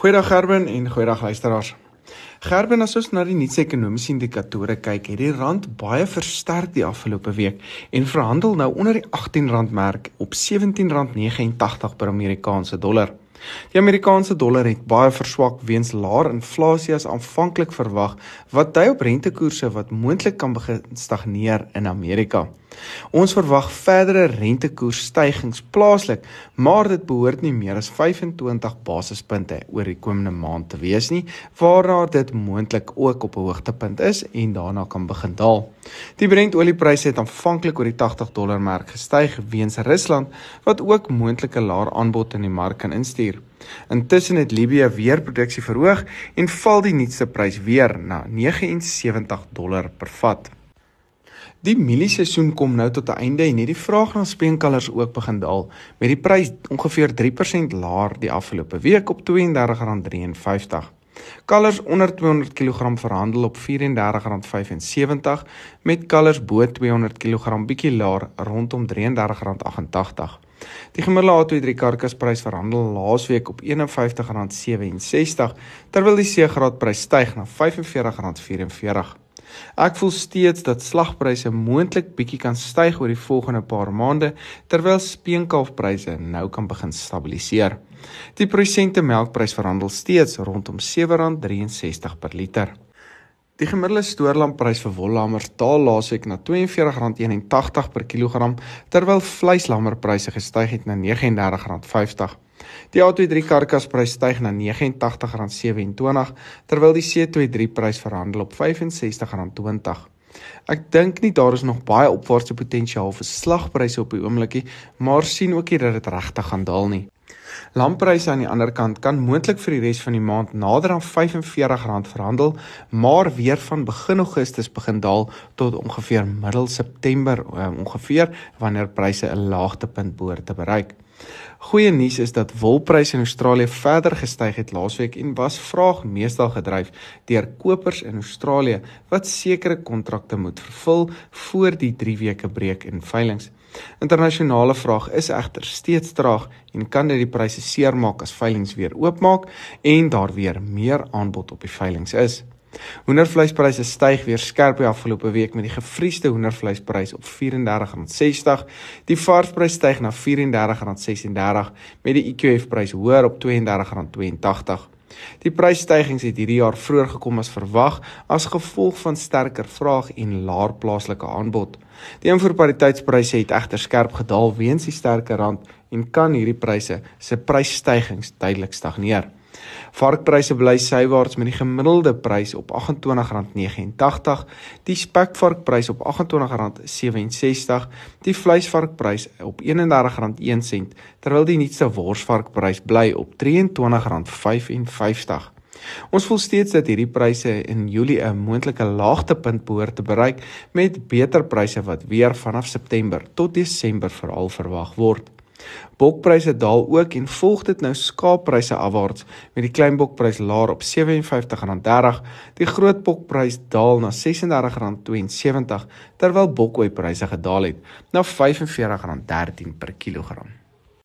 Goeiedag Gerben en goeiedag luisteraars. Gerben, as ons na die nuutste ekonomiese indikatore kyk, het die rand baie versterk die afgelope week en verhandel nou onder die R18 merk op R17.89 per Amerikaanse dollar. Die Amerikaanse dollar het baie verswak weens laer inflasie as aanvanklik verwag, wat dui op rentekoerse wat moontlik kan begin stagneer in Amerika. Ons verwag verdere rentekoersstygings plaaslik, maar dit behoort nie meer as 25 basispunte oor die komende maand te wees nie, waarna dit moontlik ook op 'n hoogtepunt is en daarna kan begin daal. Die Brent-oliepryse het aanvanklik oor die $80 merk gestyg weens Rusland, wat ook moontlike laer aanbod in die mark kan instuur. Intussen het Libië weer produksie verhoog en val die nuutste prys weer na $79 per vat. Die mielieseisoen kom nou tot 'n einde en het die vraag na speenkalvers ook begin daal, met die prys ongeveer 3% laer die afgelope week op R32.53. Kalvers onder 200 kg verhandel op R34.75, met kalvers bo 200 kg bietjie laer rondom R33.88. Die gemiddelde A23 karkasprys verhandel laasweek op R51.67, terwyl die C-graadprys styg na R45.44. Ek voel steeds dat slagpryse moontlik bietjie kan styg oor die volgende paar maande, terwyl speenkalfpryse nou kan begin stabiliseer. Die prosente melkprys verhandel steeds rondom R7.63 per liter. Die gemiddelde stoorlamprys vir wollammers daal laasweek na R42.81 per kilogram, terwyl vleislammerpryse gestyg het na R39.50. Die A23 karkasprys styg na R89.27, terwyl die C23 prys verhandel op R65.20. Ek dink nie daar is nog baie opwaartse potensiaal vir slagpryse op die oomblikie, maar sien ook nie dat dit regtig gaan daal nie. Lampryse aan die ander kant kan moontlik vir die res van die maand nader aan R45 verhandel, maar weer van begin Augustus begin daal tot ongeveer middel September ongeveer, wanneer pryse 'n laagtepunt behoort te bereik. Goeie nuus is dat wolpryse in Australië verder gestyg het laasweek en was vraag meestal gedryf deur kopers in Australië wat sekere kontrakte moet vervul voor die 3 weke breek in veilinge. Internasionale vraag is egter steeds traag en kan dit die pryse seermaak as veilinge weer oopmaak en daar weer meer aanbod op die veilinge is. Hoendervleispryse styg weer skerp die afgelope week met die gevriesde hoendervleisprys op R34.60, die varsprys styg na R34.36 met die IQF-prys hoër op R32.82. Die prysstygings het hierdie jaar vroeër gekom as verwag as gevolg van sterker vraag en laer plaaslike aanbod. Die invoerpariteitspryse het egter skerp gedaal weens die sterker rand en kan hierdie pryse se prysstygings duidelik stagneer. Varkpryse bly sywaarts met die gemiddelde prys op R28.89, die spekvarkprys op R28.67, die vleisvarkprys op R31.01, terwyl die nuutste worsvarkprys bly op R23.55. Ons voel steeds dat hierdie pryse in Julie 'n moontlike laagtepunt behoort te bereik, met beter pryse wat weer vanaf September tot Desember veral verwag word. Bokpryse daal ook en volg dit nou skaappryse afwaarts, met die kleinbokprys laer op R57.30, die grootbokprys daal na R36.72, terwyl bokoeipryse gedaal het na R45.13 per kilogram.